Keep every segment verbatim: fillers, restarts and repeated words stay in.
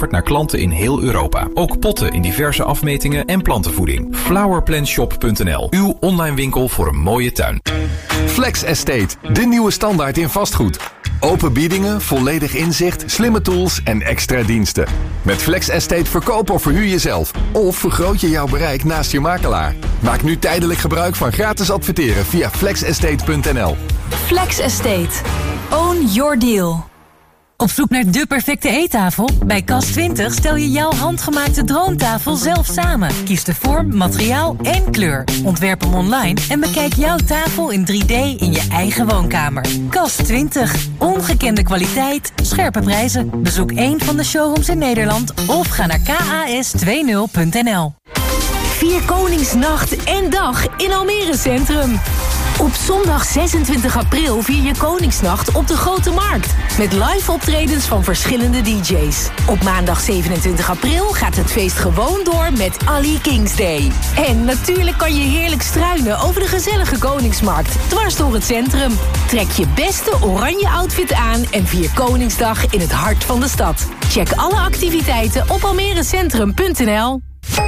geleverd naar klanten in heel Europa. Ook potten in diverse afmetingen en plantenvoeding. flowerplantshop punt n l, uw online winkel voor een mooie tuin. Flex Estate, de nieuwe standaard in vastgoed. Open biedingen, volledig inzicht, slimme tools en extra diensten. Met Flex Estate verkoop of verhuur je zelf. Of vergroot je jouw bereik naast je makelaar. Maak nu tijdelijk gebruik van gratis adverteren via flex estate punt n l. Flex Estate. Own your deal. Op zoek naar de perfecte eettafel? Bij Kas twintig stel je jouw handgemaakte droomtafel zelf samen. Kies de vorm, materiaal en kleur. Ontwerp hem online en bekijk jouw tafel in drie D in je eigen woonkamer. Kas twintig. Ongekende kwaliteit, scherpe prijzen. Bezoek één van de showrooms in Nederland of ga naar kas twintig punt n l. Vier Koningsnacht en dag in Almere Centrum. Op zondag zesentwintig april vier je Koningsnacht op de Grote Markt. Met live optredens van verschillende D J's. Op maandag zevenentwintig april gaat het feest gewoon door met Ali Kings Day. En natuurlijk kan je heerlijk struinen over de gezellige Koningsmarkt. Dwars door het centrum. Trek je beste oranje outfit aan en vier Koningsdag in het hart van de stad. Check alle activiteiten op almerecentrum punt n l.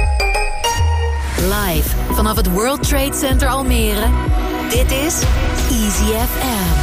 Live vanaf het World Trade Center Almere. Dit is Easy F M.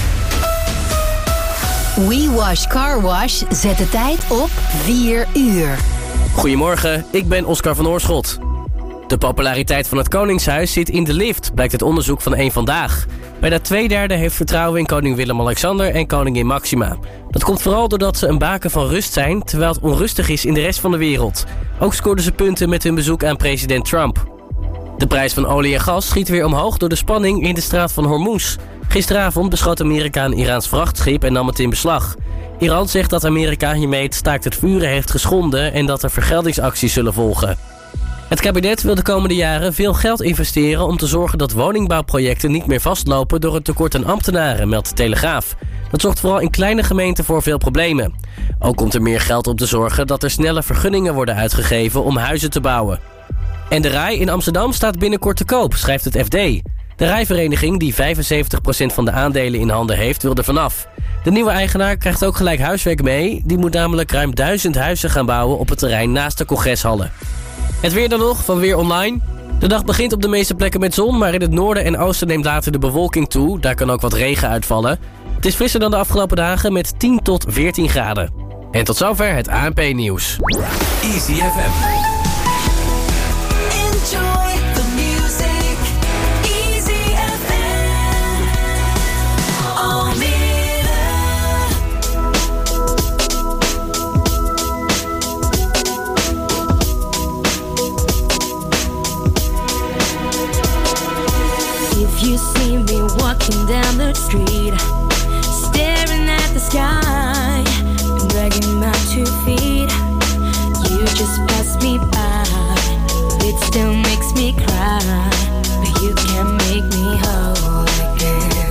We Wash Car Wash zet de tijd op vier uur. Goedemorgen, ik ben Oscar van Oorschot. De populariteit van het Koningshuis zit in de lift, blijkt uit onderzoek van Eén Vandaag. Bijna twee derde heeft vertrouwen in koning Willem-Alexander en koningin Maxima. Dat komt vooral doordat ze een baken van rust zijn, terwijl het onrustig is in de rest van de wereld. Ook scoorden ze punten met hun bezoek aan president Trump. De prijs van olie en gas schiet weer omhoog door de spanning in de straat van Hormuz. Gisteravond beschoot Amerika een Iraans vrachtschip en nam het in beslag. Iran zegt dat Amerika hiermee het staakt het vuren heeft geschonden en dat er vergeldingsacties zullen volgen. Het kabinet wil de komende jaren veel geld investeren om te zorgen dat woningbouwprojecten niet meer vastlopen door het tekort aan ambtenaren, meldt de Telegraaf. Dat zorgt vooral in kleine gemeenten voor veel problemen. Ook komt er meer geld om te zorgen dat er snelle vergunningen worden uitgegeven om huizen te bouwen. En de Rai in Amsterdam staat binnenkort te koop, schrijft het F D. De Rijvereniging, die vijfenzeventig procent van de aandelen in handen heeft, wil er vanaf. De nieuwe eigenaar krijgt ook gelijk huiswerk mee. Die moet namelijk ruim duizend huizen gaan bouwen op het terrein naast de congreshallen. Het weer dan nog, van Weer Online. De dag begint op de meeste plekken met zon, maar in het noorden en oosten neemt later de bewolking toe. Daar kan ook wat regen uitvallen. Het is frisser dan de afgelopen dagen met tien tot veertien graden. En tot zover het A N P-nieuws. Easy F M. Enjoy the music, Easy F M, Almere. If you see me walking down the street, staring at the sky, and dragging my two feet, you just pass me by. It still makes me cry, but you can make me whole again.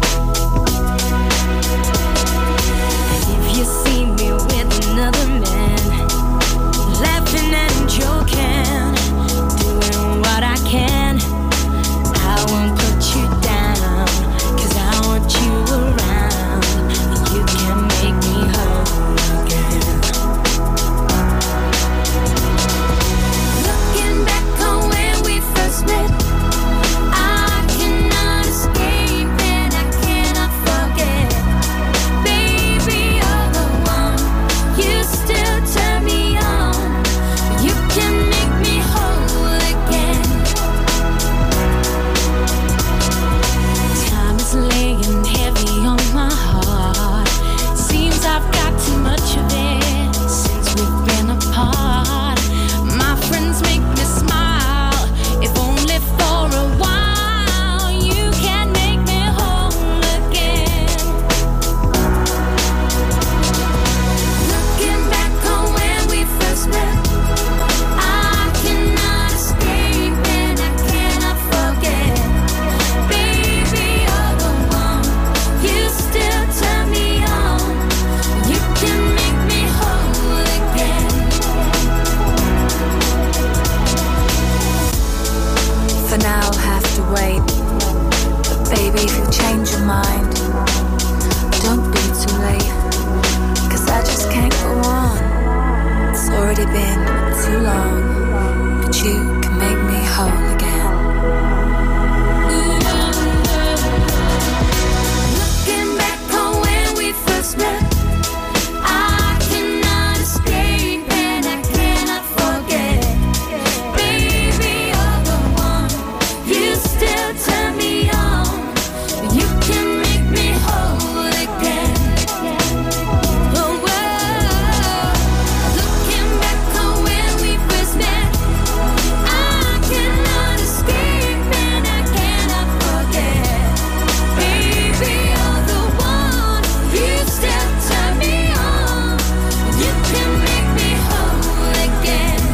And if you see me with another man, laughing and joking, doing what I can, I won't put you down, 'cause I want you around, and you can make me whole again. Looking back on already been too long, but you can make me whole again. Looking back on when we first met, I cannot escape and I cannot forget. Baby, you're the one, you still turn me on. You can make me whole again. Oh, whoa. Looking back on when we first met, I cannot escape and I cannot forget. Baby, you're the one, you still turn me on. You can make me whole again.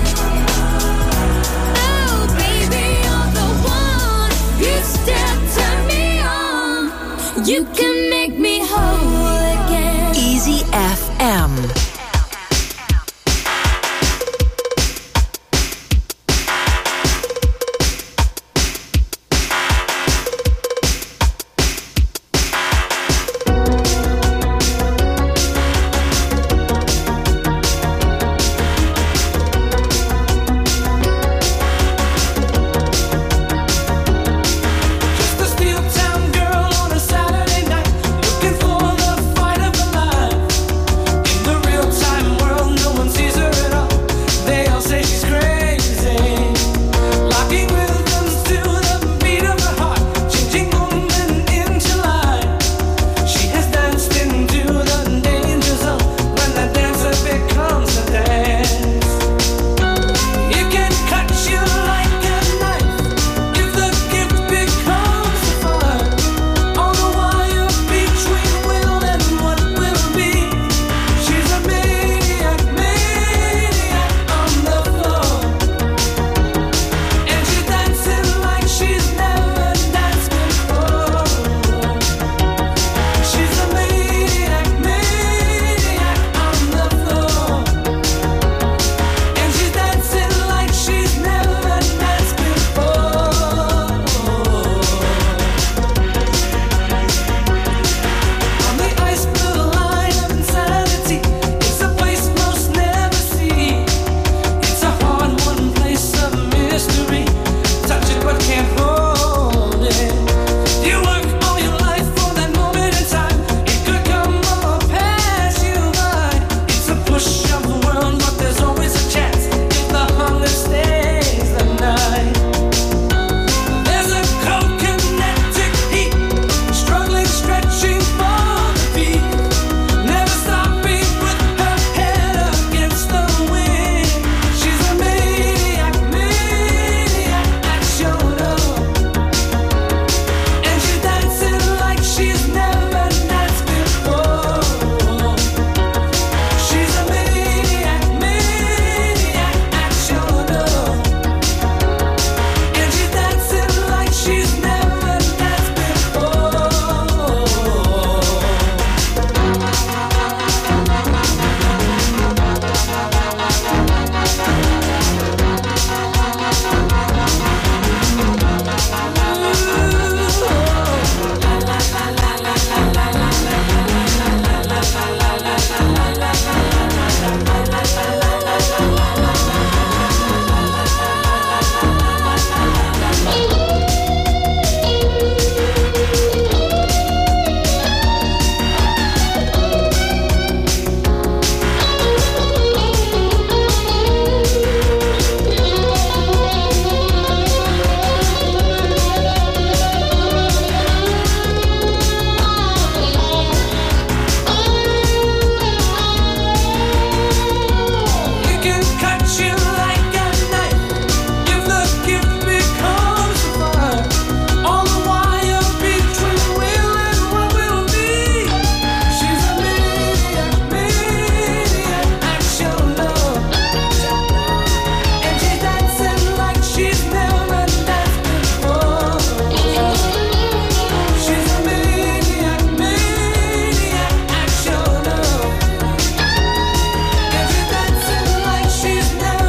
Oh, baby, you're the one, you still turn me on. You can make me whole again. Easy F M. Just a steel town girl on a Saturday night, looking for the fight of her life. In the real time world, no one sees her at all. They all say she's crazy, locking rhythms to the beat of her heart, changing moment into life. She has danced into the danger zone when the dancer becomes a dance. It can cut you like a knife if the gift becomes a fire. On the wire between will and what will be. She's a maniac, maniac on the floor. And she's dancing like she's never danced before. She's a maniac, maniac on the floor. And she's dancing like she's never danced before. On the ice blue line of insanity, it's a place most never see. It's a hard-won place of mystery. Touch it but can't hold it. You work all your life for that moment in time. It could come or pass you by. It's a push of the world, but there's always a chance if the hunger stays the night. There's a cold kinetic heat, struggling, stretching for the beat, never stopping with her head against the wind. She's a maniac, maniac at your door. And she's dancing like she's never danced before. She's a maniac, maniac at your door. And she's dancing like she's never danced before. It can cut you like a knife if the gift becomes a fire. On the wire between will and what will be. She's a maniac, maniac at your love. And she's dancing like she's never danced before. She's a maniac, maniac at your love. And she's dancing like she's never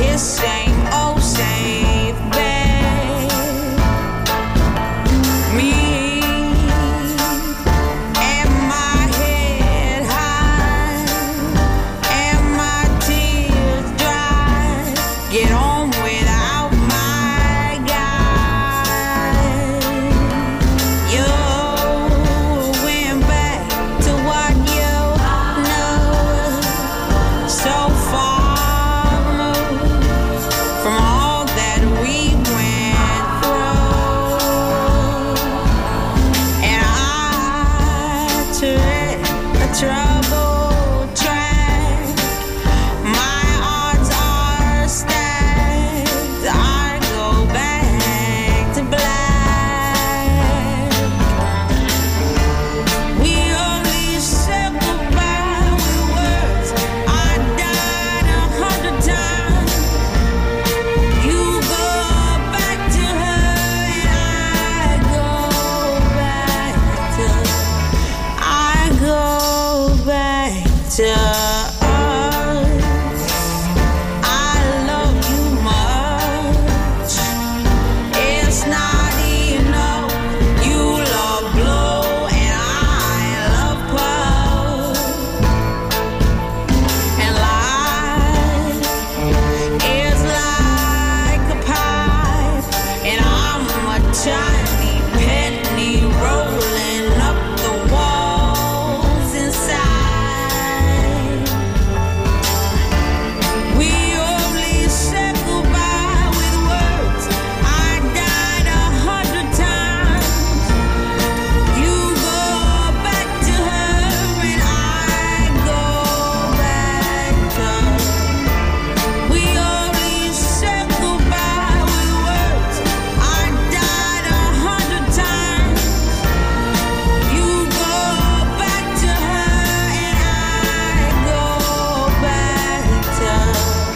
his same old safe bed. Me and my head high and my tears dry. Get on without my guy. You went back to what you know, so far removed from all that we went through. And I tread a troubled track. My odds are stacked. I go back to black. We only said goodbye with words. I died a hundred times. You go back to her and I go back to I go back to us. I love you much. It's not enough. You love blow and I love puff. And life is like a pipe, and I'm a tiny penny rolling up the walls inside. We only said goodbye with words. I died a hundred times. You go back to her and I go back to her. We only said goodbye with words. I died a hundred times. You go back to her and I go back to her.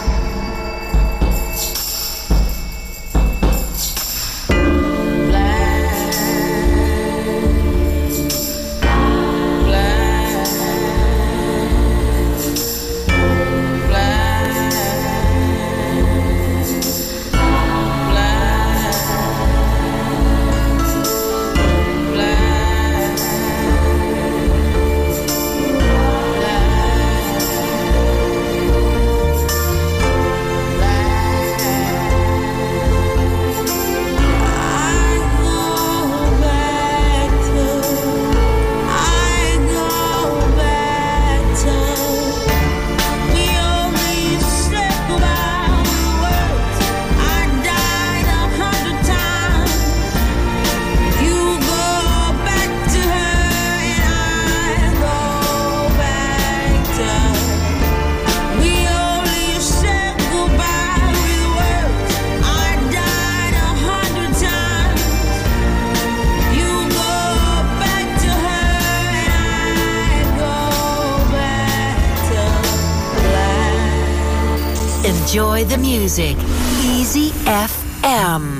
Enjoy the music. Easy F M.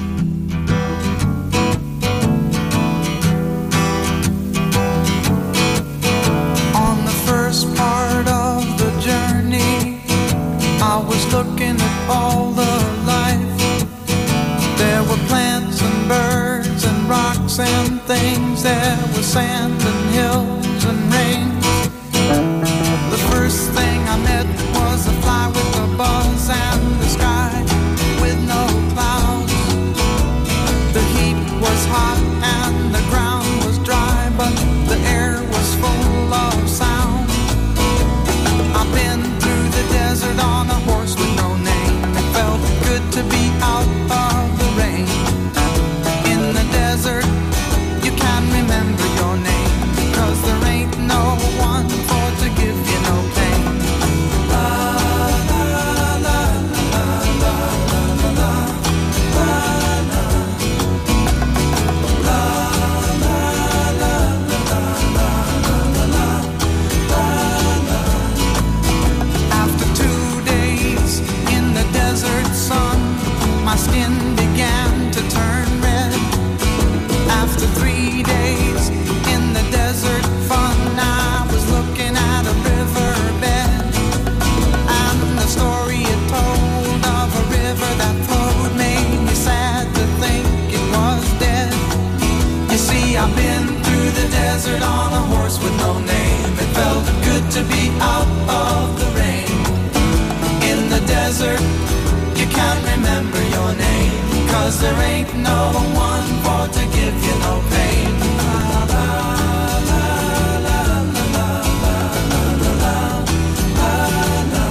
On the first part of the journey, I was looking at all the life. There were plants and birds and rocks and things. There was sand and hills and rain. The first thing I met was a fly with a buzz and the sky with no clouds. The heat was hot and the ground was dry, but the air was full of sound. I've been through the desert on a horse with no name. It felt good to be out of the rain. In the desert, you can remember your name. good to be out of the rain. In the desert, you can't remember your name, 'cause there ain't no one for to give you no pain. La, la, la, la, la, la, la, la, la, la, la.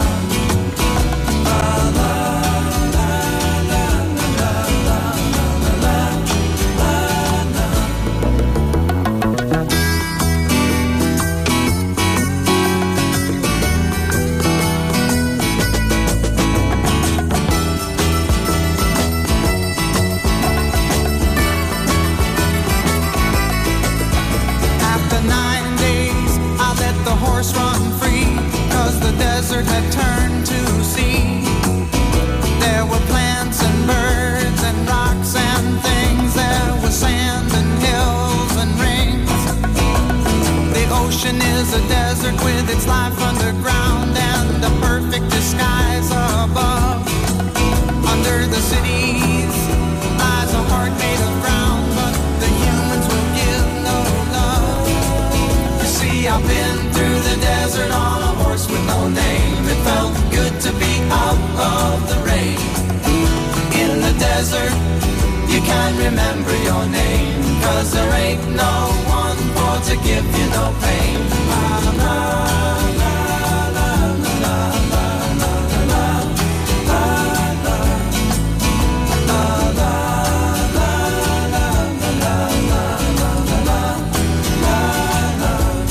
Run free, 'cause the desert had turned to sea. There were plants and birds and rocks and things. There was sand and hills and rings. The ocean is a desert with its life underground and a perfect disguise above. Under the cities lies a heart made of ground, but the humans will give no love. You see, I've been through the desert on a horse with no name. It felt good to be out of the rain. In the desert, you can't remember your name, 'cause there ain't no one for to give you no pain. La, la, la, la, la, la, la, la, la, la, la, la, la, la, la, la, la, la, la.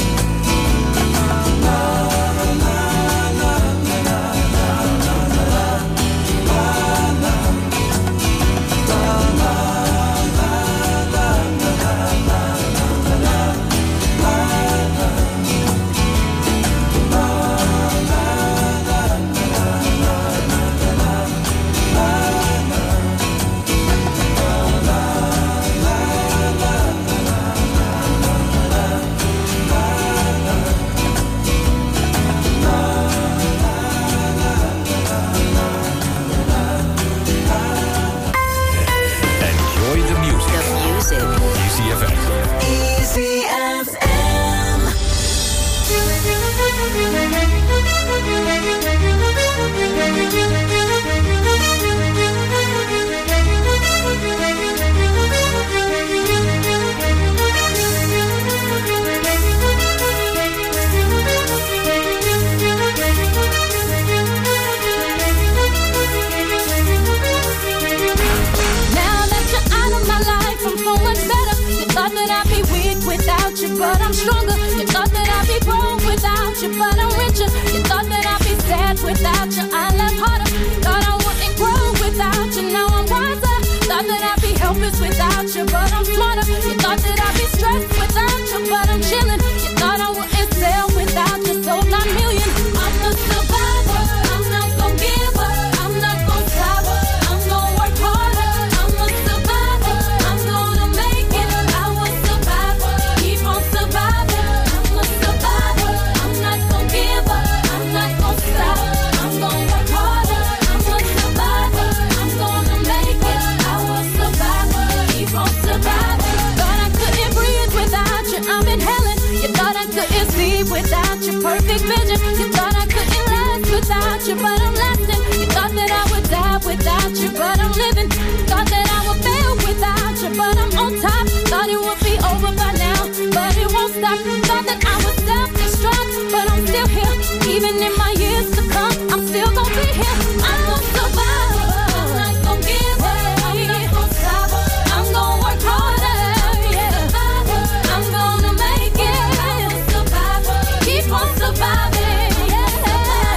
But I'm stronger. You thought that I'd be broke without you, but I'm richer. You thought that I'd be sad without you, I love harder. Thought I wouldn't grow without you, now I'm wiser. Thought that I'd be helpless without you, but I'm smarter. You thought that I'd be stressed without you, but I'm chilling. You thought I wouldn't sell without you, sold nine million. I'm a survivor. I'm not gon' give up. I'm not gon' stop. I'm gon' work harder. I'm a survivor. I'm gonna make it. I was survivor. Keep on surviving. I'm a survivor. I'm not gon' give up. I'm not gon' stop. I'm gon' work harder. I'm a survivor. I'm gonna make it. I was survivor. Keep on surviving. Thought I couldn't breathe without you. I'm inhaling. You thought I couldn't see without your perfect vision. You thought I couldn't last without you, but I'm lasting. You thought that I would die without you, but I'm living. Thought that I would fail without you, but I'm on top. Thought it would be over by now, but it won't stop. Thought that I would self-destruct, but I'm still here. Even in my years to come, I'm still gonna be here. I'm a survivor. I'm not gonna give up. I'm not gonna stop. I'm gonna work harder. Yeah. I'm gonna make it. I'm a survivor. Keep on surviving. Yeah.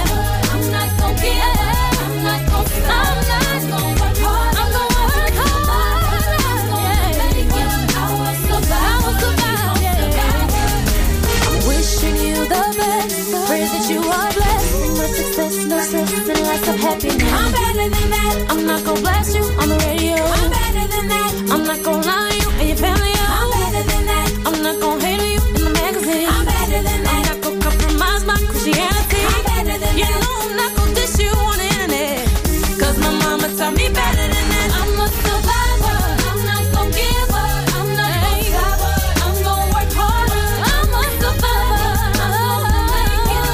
I'm not gonna give up. I'm not gonna stop. I'm not gonna work hard. I'm gonna work hard. I'm gonna make it. I will survive. I will survive. Yeah. I'm wishing you the best. Pray that you are blessed. No success, no stress, and lots of happiness. I'm better than that. I'm not gonna blast you on the radio. I'm better than that. I'm not gonna lie to you and your family. I'm better than that. I'm not gonna hate on you in the magazine. I'm better than that. I'm not gonna compromise my Christianity. I'm better than you that. You know I'm not gonna diss you on the internet, 'cause my mama taught me better than that. I'm a survivor. I'm not gonna give up. I'm not gonna stop. I'm gonna work harder. I'm a survivor. I'm gonna make it.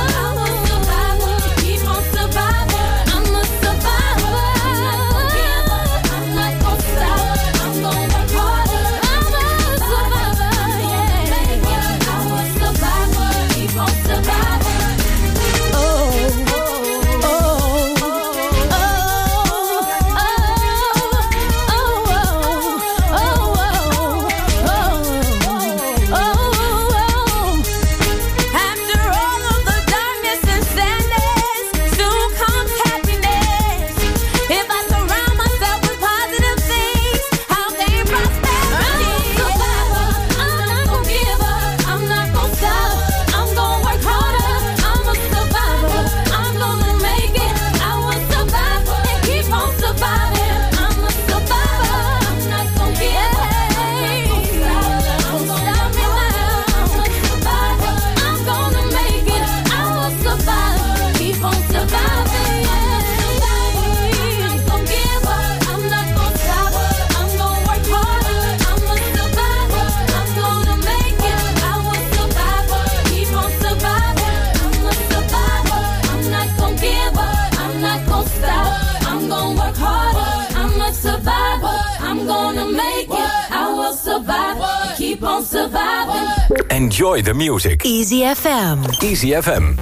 Enjoy the music. Easy F M. Easy F M.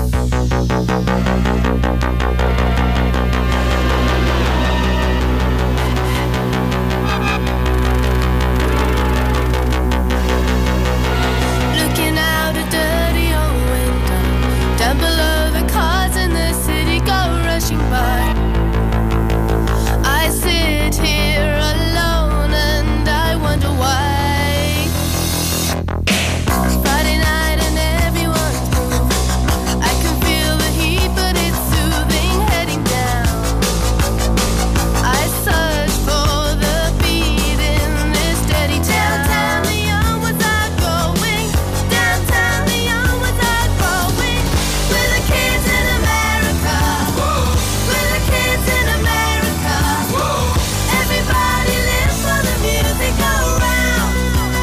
Looking out a dirty old window, down below the cars in the city go rushing by. I sit here alone and I wonder why. Friday night and everyone's moving. I can feel the heat, but it's soothing, heading down. I search for the beat in this steady town. Downtown, the young ones are going. Downtown, the young ones are growing. We're the kids in America. We're the kids in America. Everybody lives for the music around.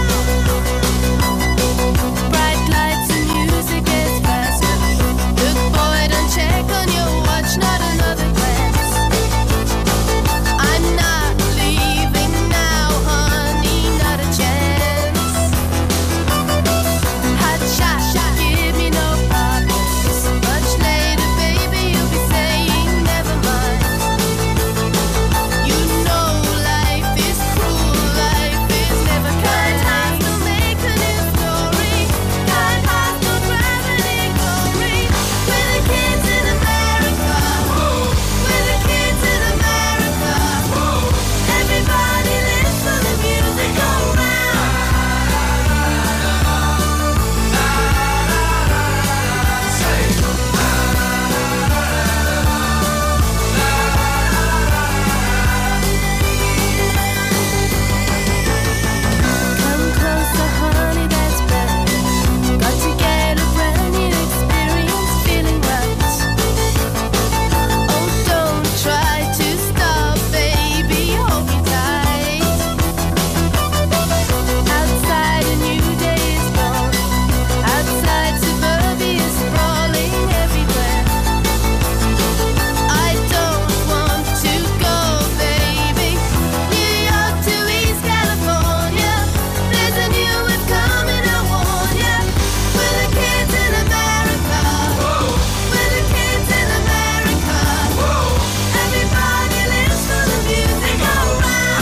Bright lights and music gets faster. Look, boy, don't check on your watch, not another glance. I'm not leaving now, honey, not a chance. Hot shot, give me no problems. Much later, baby, you'll be saying never mind. You know life is cruel, life is never kind. Hearts don't make a new story. Kind hearts don't gravity glory. We're the kids in America. We're the kids in America. Everybody lives for the music around. Come closer, honey, that's better. Got to get a brand new experience, feeling right. Oh, don't try to stop, baby, hold me tight. Outside a new day is born. Outside suburbia is sprawling everywhere. I don't want to go, baby. New York to East California. There's a new wave coming, I warn ya. We're the kids in America. We're the kids in America. Everybody lives for the music around.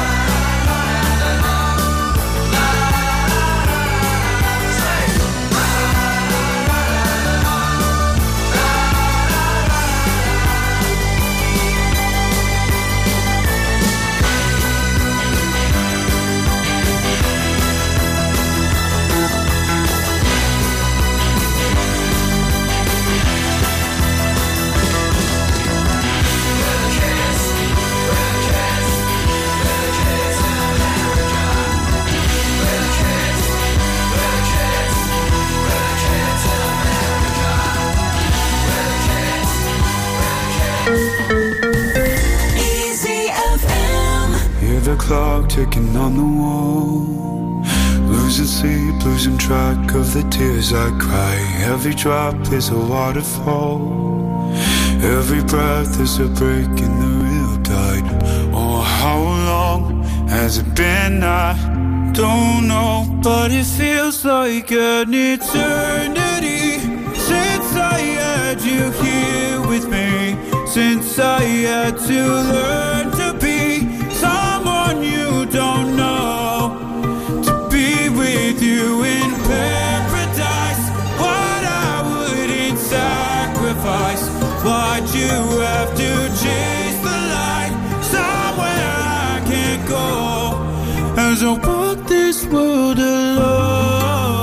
Easy F M. Hear the clock ticking on the wall. Losing sleep, losing track of the tears I cry. Every drop is a waterfall. Every breath is a break in the real tide. Oh, how long has it been? I don't know, but it feels like an eternity since I had you here with me. Since I had to learn to be someone you don't know, to be with you in paradise. What I wouldn't sacrifice. Why'd you have to chase the light somewhere I can't go? As I walk this world alone,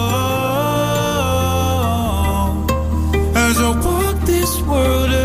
as I walk this world alone.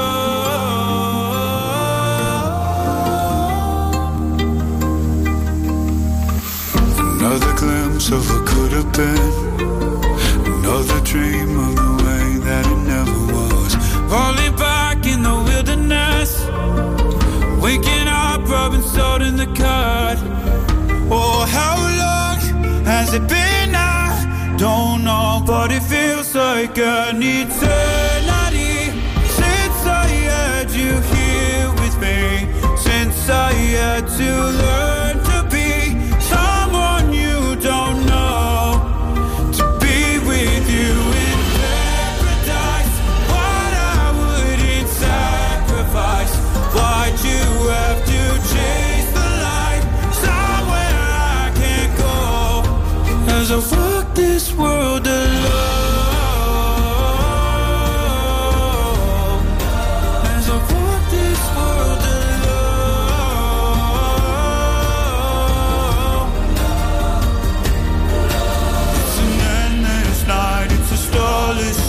Another glimpse of what could have been. Another dream of the way that it never was. Falling back in the wilderness. Waking up, rubbing salt in the cut. Oh, how long has it been? I don't know, but it feels like an eternity since I had you here with me. Since I had to learn to be someone you don't know,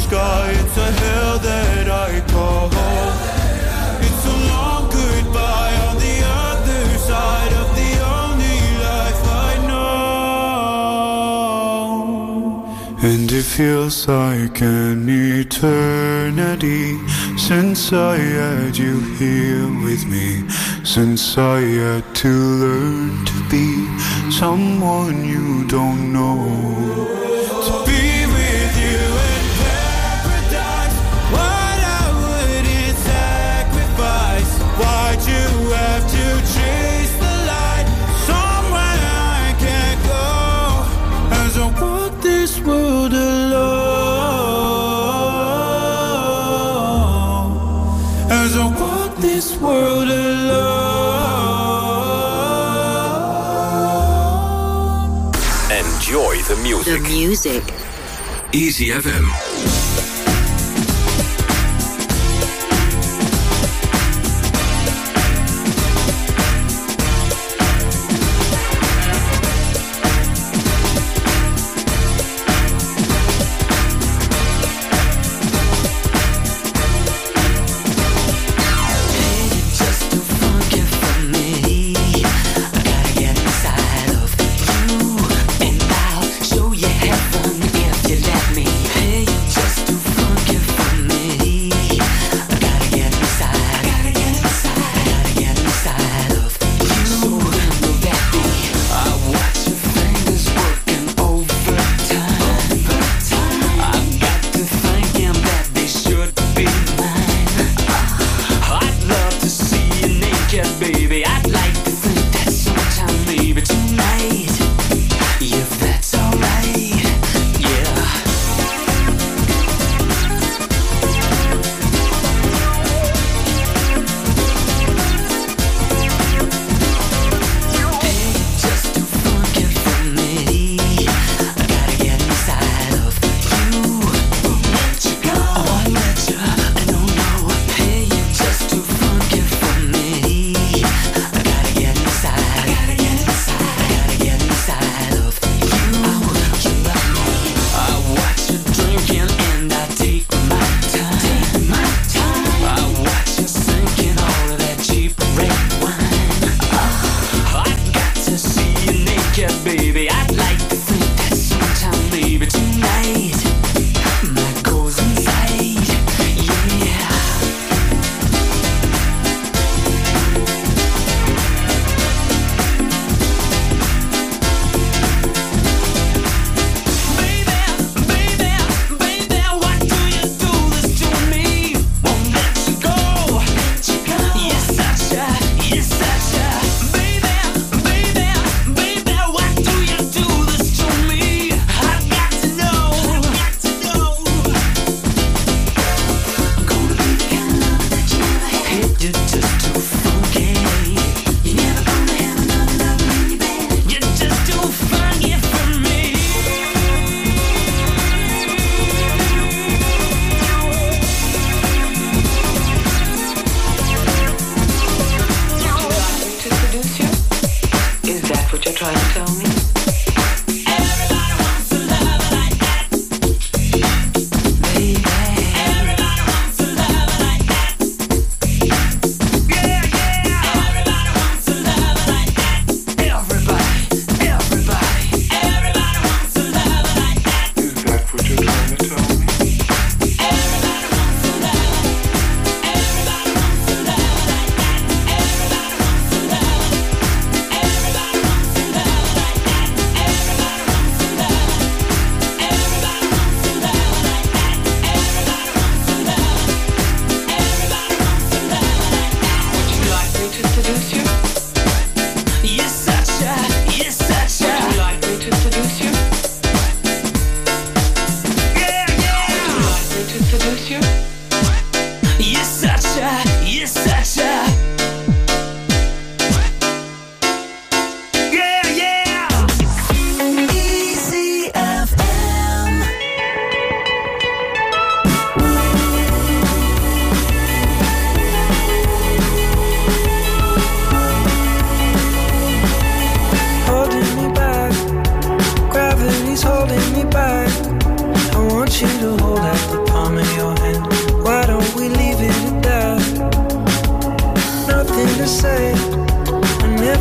sky, it's a hell that I call home. It's a long goodbye on the other side of the only life I know. And it feels like an eternity since I had you here with me, since I had to learn to be someone you don't know. To be with you in paradise, what I wouldn't sacrifice. Why'd you have to chase the light somewhere I can't go? As I walk this world alone, as I walk this world alone. Enjoy the music. The music. Easy F M. Show you heaven if you let me. Hey, just too funky for me. I gotta get inside, gotta get inside, gotta get inside of you. So will that be? I watch your fingers working overtime. I've got to thinking that they should be mine. I'd love to see you naked, baby. I'd like to think that sometime, maybe tonight, if that's alright, yeah. Hey, just too funky for me. I gotta get inside of you. Won't let you go. I won't let you. I don't know. Hey, you're just too funky for me. I gotta get inside. I gotta get inside. I gotta get inside of you. I will you love me. I watch you drinking and I take my time. Take my time. I watch you sinking all of that cheap red wine. I've got to see you naked, baby. I'd like to think that sometime, maybe tonight, my goes inside, yeah. Baby, baby, baby, why do you do this to me? Won't let you go, let you go. You're such a, you're such a. Baby, baby, baby, why do you do this to me? I've got to know, I've got to know. I'm gonna be the kind of love that you never had. You're just too funky. You're never gonna have another love in your bed. You're just too funky for me. To seduce you? Is that what you're trying to tell me? Everybody wants a lover like that. Baby. Everybody wants a lover like that. Yeah, yeah. Everybody wants a lover like that. Everybody, everybody. Everybody wants a lover like that. Is that what you're trying to tell me? Everybody wants a lover. Everybody wants a lover like that. Everybody wants a lover. Everybody wants a lover like that. Everybody wants a lover. Everybody wants a lover like that. Everybody wants a lover. Everybody wants a lover like that. Would you like me to seduce you? You're such a, you're such a. Would you like me to seduce you? Yeah, yeah. Would you like me to seduce you? You're such a, you're such a. Yeah, yeah. Easy F M. Holding me back, gravity's holding me back. I want you to hold out the palm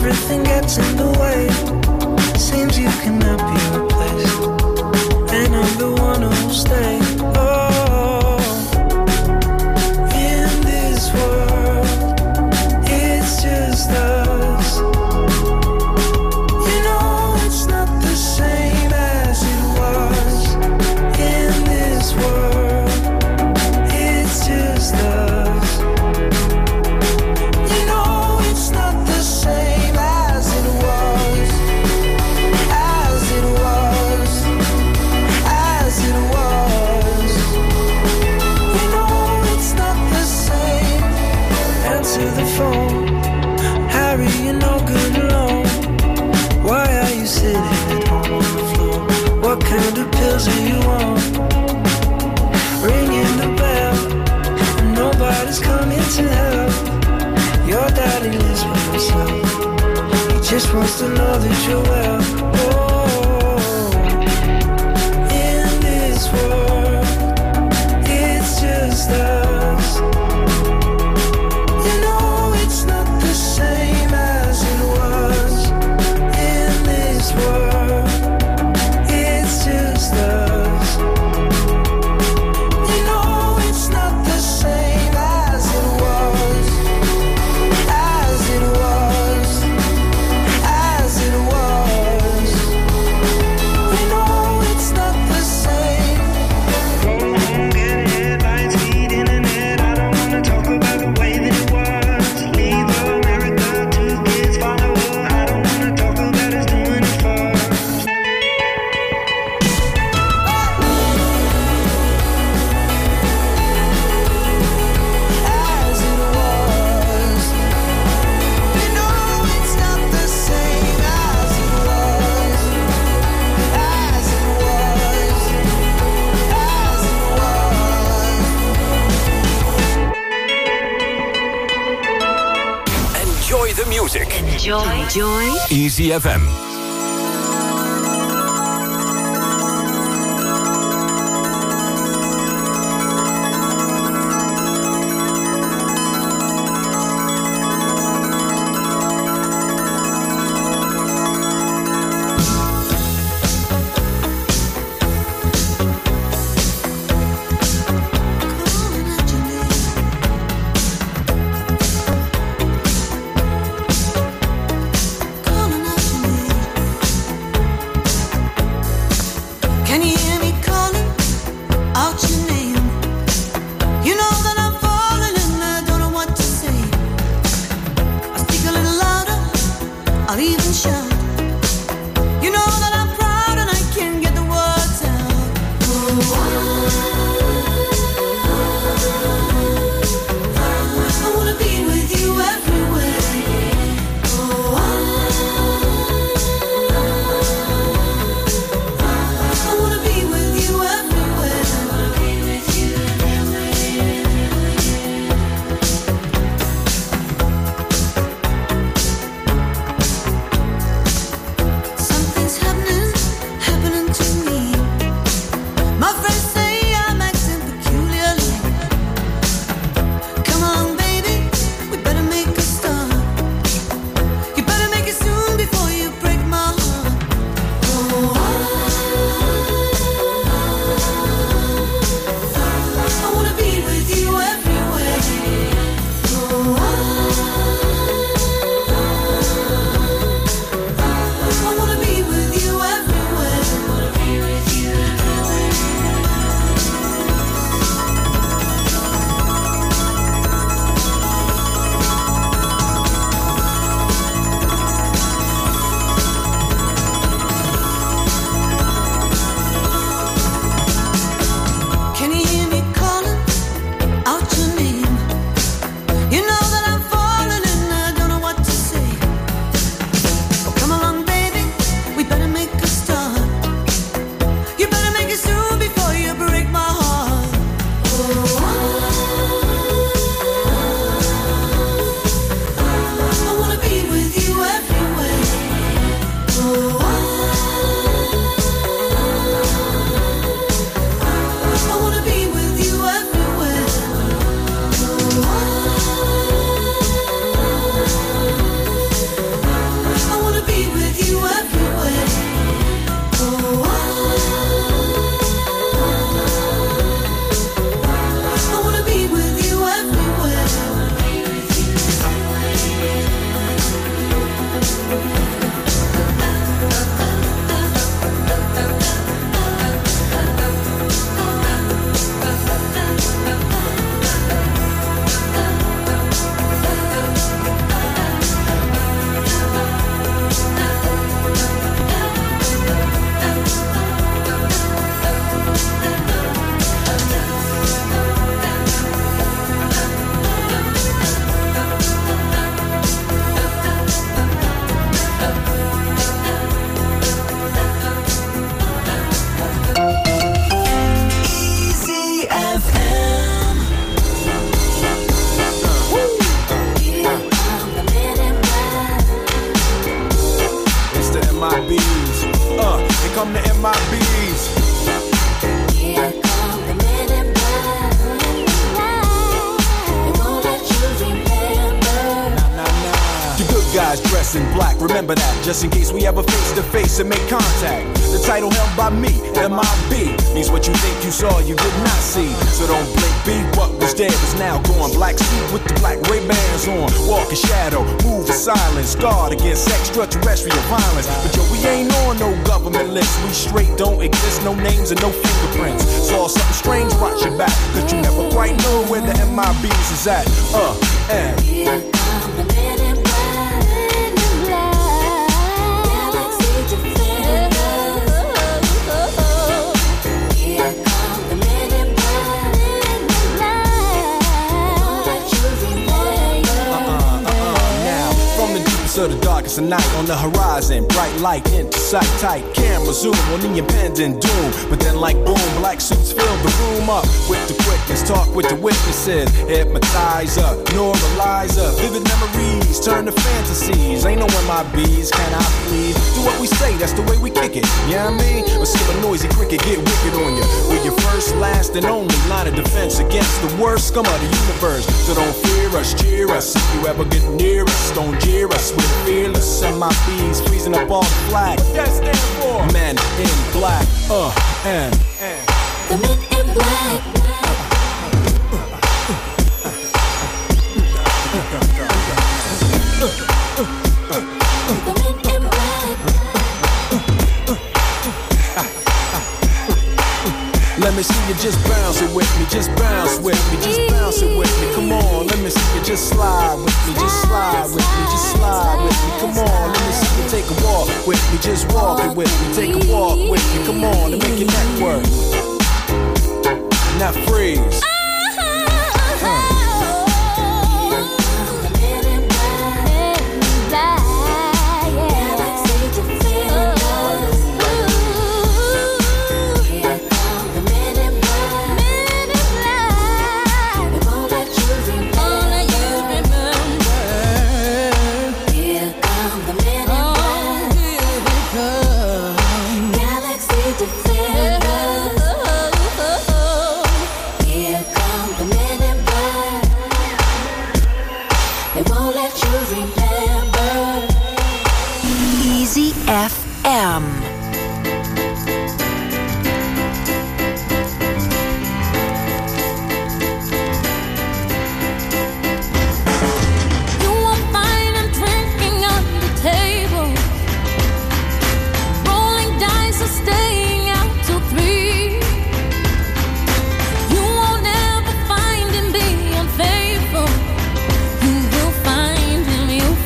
everything gets in the way. Seems you cannot be replaced, and I'm the one who'll stay. Oh, in this world, it's just us. You know it's not the same as it was. In this world, it's just us. You know it's not the same as it was. As it was. As it was. You know it's not the same. Answer the phone. Harry, you're no good alone. Why are you sitting at home on the floor? What kind of pills are you on? Ringing the bell, and nobody's coming to help. Your daddy lives by himself. He just wants to know that you're well. Oh, in this world, it's just us. You know it's not the same as it was. In this world, it's just us. You know it's not the same as it was. As it was. As it was. You know it's not the same. Go home, get hit by speed internet. I don't wanna talk about the way that it was. Leave America, two kids follow her. I don't wanna talk about us doing it first. As it was. You know it's not the same as it was. As it was. As it was. Enjoy the music. Enjoy. Enjoy. Easy F M. Calling out your name. It's the M I B's. Uh, here come the M I B's. Here come the men in black. They won't let you remember. Nah, nah, nah. The good guys dress in black, remember that, just in case we ever face to face and make contact. The title held by me, M I B, means what you think you saw, you did not see. So don't blink, be what was dead is now gone. Black suit with the black Ray-Bans on. Walk in shadow, move in silence, guard against extraterrestrial violence. But yo, we ain't on no government list. We straight don't exist, no names and no fingerprints. Saw something strange, watch your back, cause you never quite know where the M I B's is at. Uh, and Here come the men in black. Galaxy defenders. Here come the men in black. Won't let you remember. uh-uh, uh-uh, now, from the deepest of the darkest of night, on the horizon, bright light into sight, tight camera zoom on the impending doom. But then like boom, black suits fill the room up with the quickness, talk with the witnesses, hypnotizer, neuralizer, vivid memories turn to fantasies. Ain't no M I B's, can I please? Do what we say, that's the way we kick it, you know what I mean? Or see a noisy cricket get wicked on you. We're your first, last, and only line of defense against the worst scum of the universe. So don't fear us, cheer us, if you ever get near us, don't jeer us, we're fearless. M I B's freezing up all the flag. What that stand for? Men in black, uh, and, and. The men in black. The men in black. Let me see you just bounce it with me, just bounce with me, just bounce it with me. Come on, let me see you just slide with me, just slide with me, just slide with me. Come on, let me see you take a walk with me, just walk it with me, take a walk with me. Come on, and make your neck work. Now freeze. Easy F M. Find him, you'll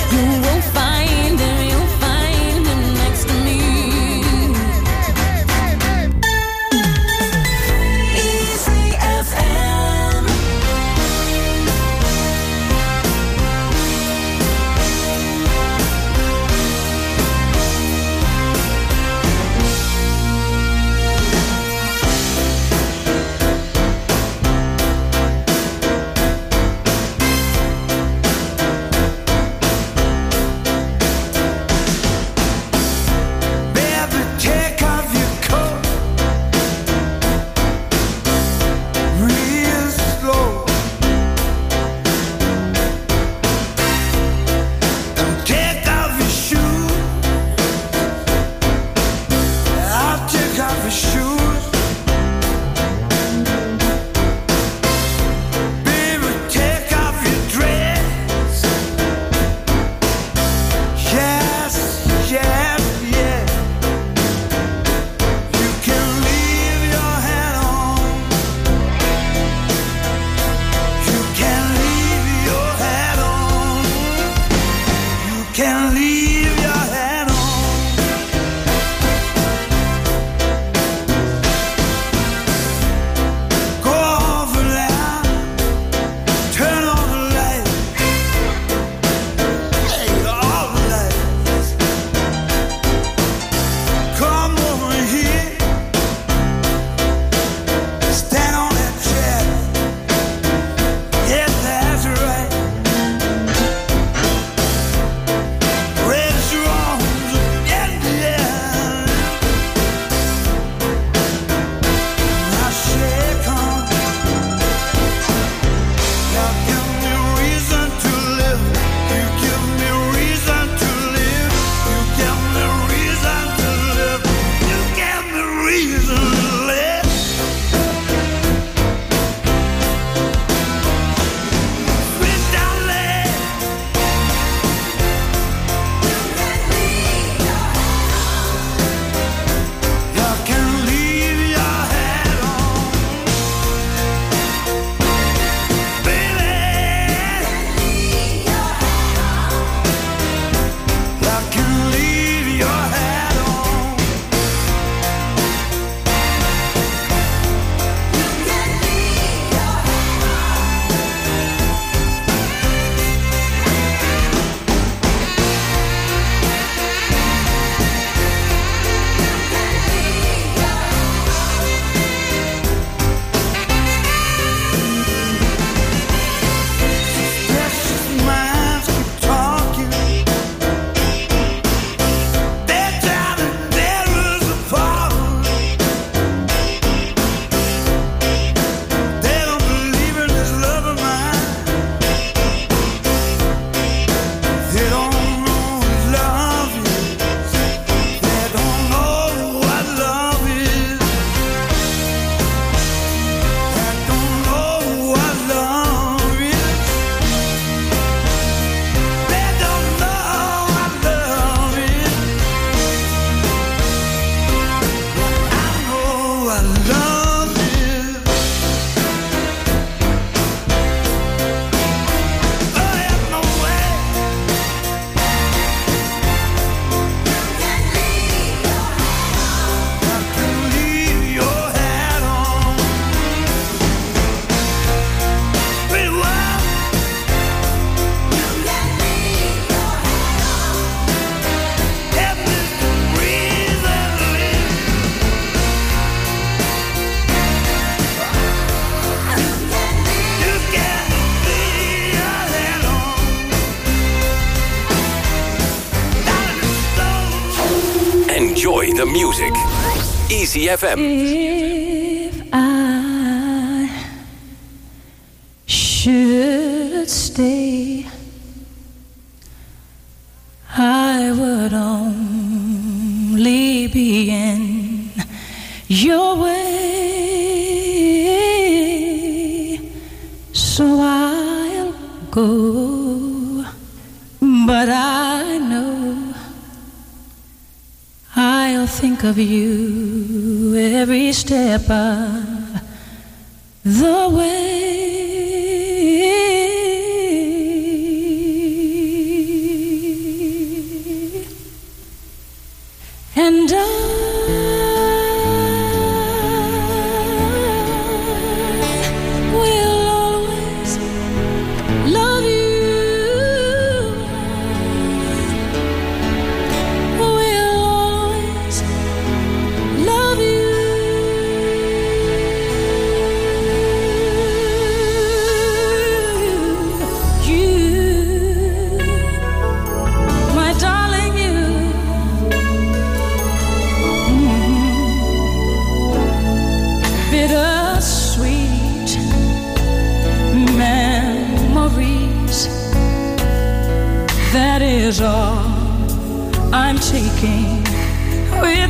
You will find him, you'll find him next to me. Easy F M. Baby, take off your coat real slow and take off your shoes. I'll take off your shoes. Baby, take off your dress. Yes, yes, yes. You can leave your hat on. You can leave your hat on. You can leave your hat on. Go over there. Turn on the light. Hey, all the lights. Come over here. Stand on that chair. Yes, that's right. Raise your arms. Yeah, yeah. Now shake on. You give me reason to live. You give me reason to live. You give me reason to live. You give me reason to live. Sweet darling. You can leave your hat on. Baby. You can leave your hat on. Precious minds keep talking. They're driving barrels apart. They don't believe in this love of mine. They don't know what love is. They don't know what love is. They don't know what love is. They don't know what love is. I know what love is. Oh, there's no way. You can leave your hat on. Pretty well. Help me to breathe and live. You can leave your hat on. Enjoy the music. Easy F M. If I should stay, I would only be in your way. So I'll go, but I know I'll think of you every step of the way. And I will always love you. Will always love you. You, my darling, you. Bittersweet memories. That is all I'm taking with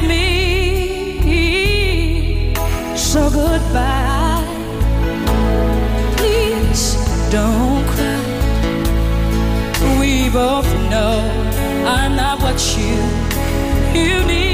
me. So goodbye. Please don't cry. We both know I'm not what you you need.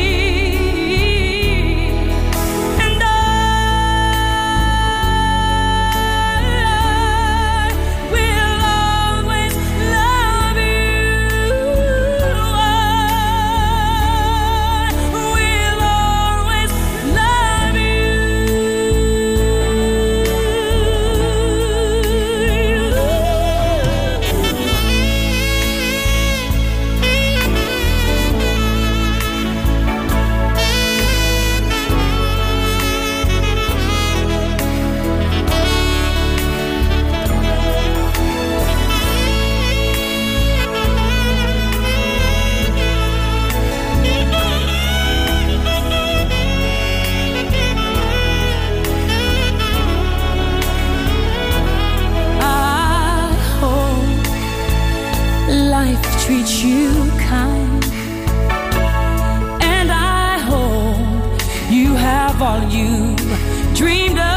Treat you kind, and I hope you have all you dreamed of,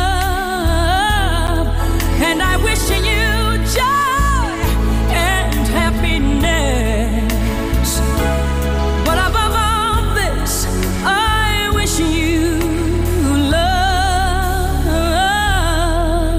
and I wish you joy and happiness. But above all this, I wish you love.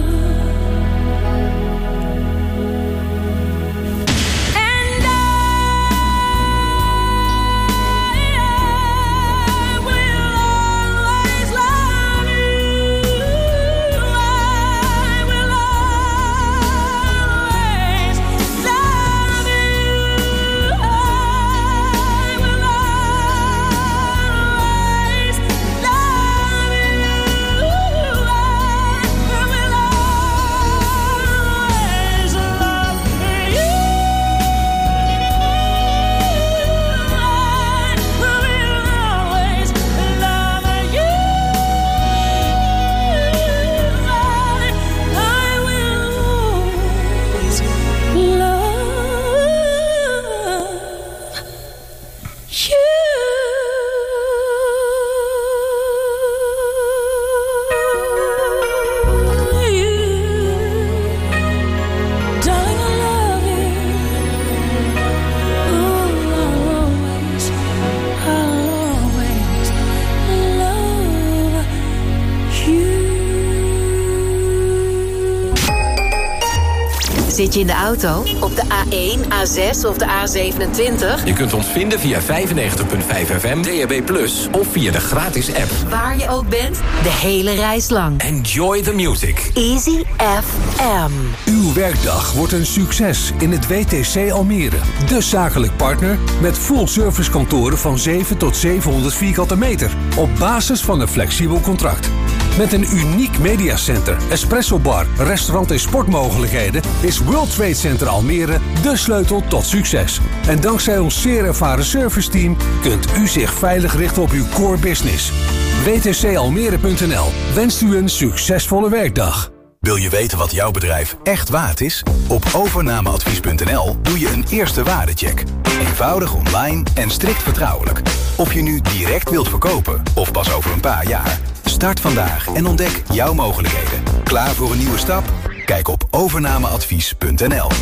Zit je in de auto? Op de A één, A zes of de A zevenentwintig? Je kunt ons vinden via vijfennegentig komma vijf F M, D A B plus, of via de gratis app. Waar je ook bent, de hele reis lang. Enjoy the music. Easy F M. Uw werkdag wordt een succes in het W T C Almere. De zakelijk partner met full service kantoren van zeven tot zevenhonderd vierkante meter. Op basis van een flexibel contract. Met een uniek mediacenter, espresso bar, restaurant en sportmogelijkheden is World Trade Center Almere de sleutel tot succes. En dankzij ons zeer ervaren serviceteam kunt u zich veilig richten op uw core business. W T C Almere punt n l wenst u een succesvolle werkdag. Wil je weten wat jouw bedrijf echt waard is? Op overnameadvies punt n l doe je een eerste waardecheck. Eenvoudig online en strikt vertrouwelijk. Of je nu direct wilt verkopen of pas over een paar jaar. Start vandaag en ontdek jouw mogelijkheden. Klaar voor een nieuwe stap? Kijk op overnameadvies punt n l.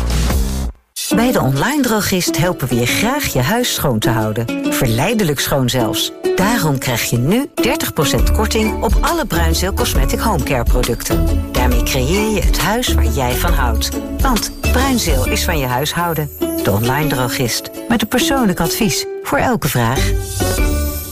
Bij de Online Drogist helpen we je graag je huis schoon te houden. Verleidelijk schoon zelfs. Daarom krijg je nu dertig procent korting op alle Bruinzeel Cosmetic Homecare producten. Daarmee creëer je het huis waar jij van houdt. Want Bruinzeel is van je huishouden. De Online Drogist. Met een persoonlijk advies voor elke vraag.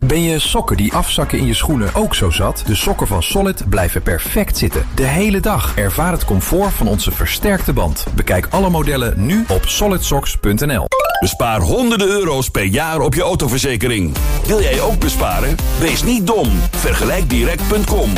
Ben je sokken die afzakken in je schoenen ook zo zat? De sokken van Solid blijven perfect zitten. De hele dag. Ervaar het comfort van onze versterkte band. Bekijk alle modellen nu op solid socks punt n l. Bespaar honderden euro's per jaar op je autoverzekering. Wil jij ook besparen? Wees niet dom. vergelijk direct punt com.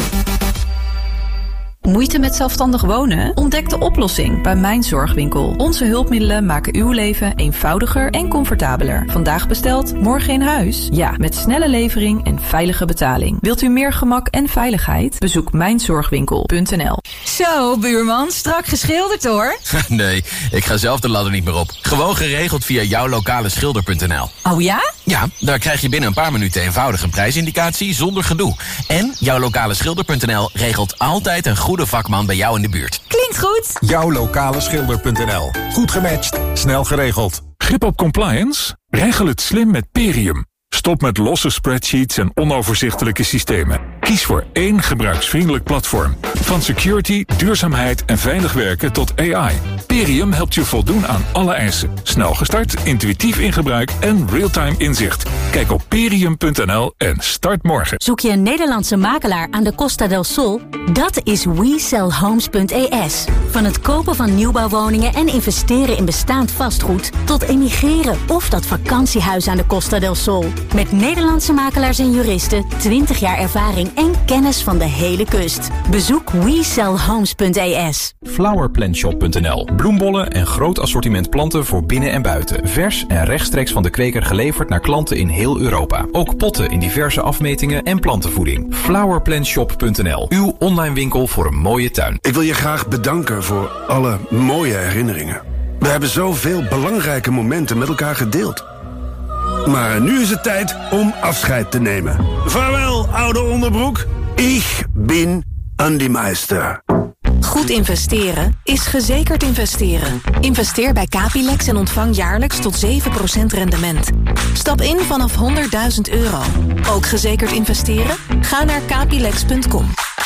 Moeite met zelfstandig wonen? Ontdek de oplossing bij Mijn Zorgwinkel. Onze hulpmiddelen maken uw leven eenvoudiger en comfortabeler. Vandaag besteld, morgen in huis? Ja, met snelle levering en veilige betaling. Wilt u meer gemak en veiligheid? Bezoek mijn zorgwinkel punt n l. Zo, buurman, strak geschilderd hoor. Nee, ik ga zelf de ladder niet meer op. Gewoon geregeld via jouw lokale schilder punt n l. Oh ja? Ja, daar krijg je binnen een paar minuten eenvoudig een prijsindicatie zonder gedoe. En jouw lokale schilder punt n l regelt altijd een goede vakman bij jou in de buurt. Klinkt goed. jouw lokale schilder punt n l. Goed gematcht, snel geregeld. Grip op compliance? Regel het slim met Perium. Stop met losse spreadsheets en onoverzichtelijke systemen. Kies voor één gebruiksvriendelijk platform. Van security, duurzaamheid en veilig werken tot A I. Perium helpt je voldoen aan alle eisen. Snel gestart, intuïtief in gebruik en real-time inzicht. Kijk op perium punt n l en start morgen. Zoek je een Nederlandse makelaar aan de Costa del Sol? Dat is we sell homes punt e s. Van het kopen van nieuwbouwwoningen en investeren in bestaand vastgoed tot emigreren of dat vakantiehuis aan de Costa del Sol. Met Nederlandse makelaars en juristen, twintig jaar ervaring en kennis van de hele kust. Bezoek we sell homes punt e s. flowerplantshop punt n l. Bloembollen en groot assortiment planten voor binnen en buiten. Vers en rechtstreeks van de kweker geleverd naar klanten in heel Europa. Ook potten in diverse afmetingen en plantenvoeding. flowerplantshop punt n l. Uw online winkel voor een mooie tuin. Ik wil je graag bedanken voor alle mooie herinneringen. We hebben zoveel belangrijke momenten met elkaar gedeeld. Maar nu is het tijd om afscheid te nemen. Vaarwel, oude onderbroek. Ik ben Andy Meister. Goed investeren is gezekerd investeren. Investeer bij Capilex en ontvang jaarlijks tot zeven procent rendement. Stap in vanaf honderdduizend euro. Ook gezekerd investeren? Ga naar capilex punt com.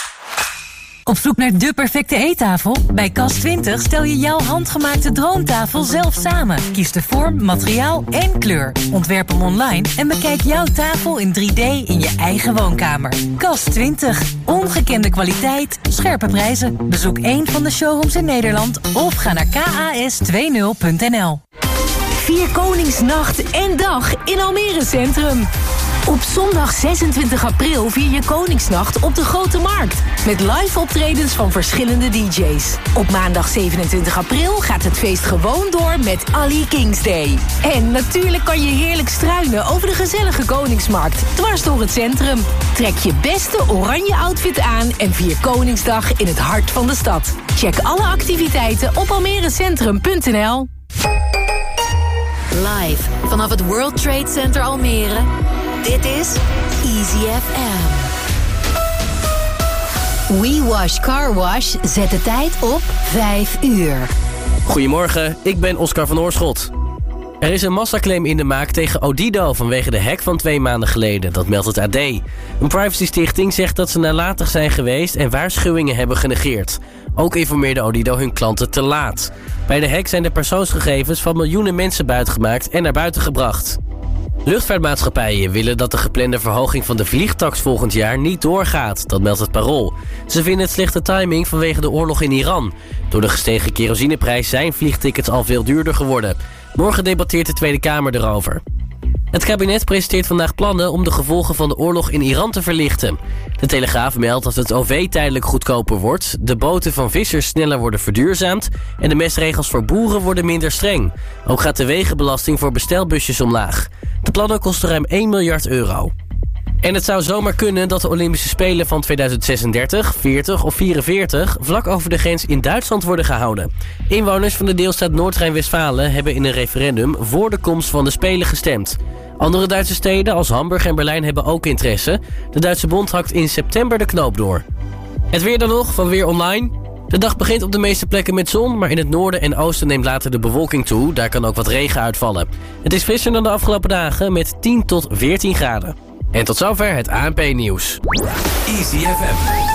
Op zoek naar de perfecte eettafel? Bij Kas twintig stel je jouw handgemaakte droomtafel zelf samen. Kies de vorm, materiaal en kleur. Ontwerp hem online en bekijk jouw tafel in drie D in je eigen woonkamer. Kas twintig. Ongekende kwaliteit, scherpe prijzen. Bezoek één van de showrooms in Nederland of ga naar kas twintig punt n l. Vier Koningsnacht en dag in Almere Centrum. Op zondag zesentwintig april vier je Koningsnacht op de Grote Markt. Met live optredens van verschillende D J's. Op maandag zevenentwintig april gaat het feest gewoon door met Ali Kings Day. En natuurlijk kan je heerlijk struinen over de gezellige Koningsmarkt. Dwars door het centrum. Trek je beste oranje outfit aan en vier Koningsdag in het hart van de stad. Check alle activiteiten op almerecentrum punt n l. Live vanaf het World Trade Center Almere. Dit is Easy F M. We Wash Car Wash zet de tijd op vijf uur. Goedemorgen, ik ben Oscar van Oorschot. Er is een massaclaim in de maak tegen Odido vanwege de hack van twee maanden geleden. Dat meldt het A D. Een privacystichting zegt dat ze nalatig zijn geweest en waarschuwingen hebben genegeerd. Ook informeerde Odido hun klanten te laat. Bij de hack zijn de persoonsgegevens van miljoenen mensen buitgemaakt en naar buiten gebracht. Luchtvaartmaatschappijen willen dat de geplande verhoging van de vliegtaks volgend jaar niet doorgaat, dat meldt het Parool. Ze vinden het slechte timing vanwege de oorlog in Iran. Door de gestegen kerosineprijs zijn vliegtickets al veel duurder geworden. Morgen debatteert de Tweede Kamer erover. Het kabinet presenteert vandaag plannen om de gevolgen van de oorlog in Iran te verlichten. De Telegraaf meldt dat het O V tijdelijk goedkoper wordt, de boten van vissers sneller worden verduurzaamd en de mestregels voor boeren worden minder streng. Ook gaat de wegenbelasting voor bestelbusjes omlaag. De plannen kosten ruim één miljard euro. En het zou zomaar kunnen dat de Olympische Spelen van tweeduizend zesendertig, veertig of vierenveertig... vlak over de grens in Duitsland worden gehouden. Inwoners van de deelstaat Noord-Rijn-Westfalen hebben in een referendum voor de komst van de Spelen gestemd. Andere Duitse steden als Hamburg en Berlijn hebben ook interesse. De Duitse bond hakt in september de knoop door. Het weer dan nog van Weer Online. De dag begint op de meeste plekken met zon, maar in het noorden en oosten neemt later de bewolking toe. Daar kan ook wat regen uitvallen. Het is frisser dan de afgelopen dagen met tien tot veertien graden. En tot zover het A N P-nieuws. Easy F M.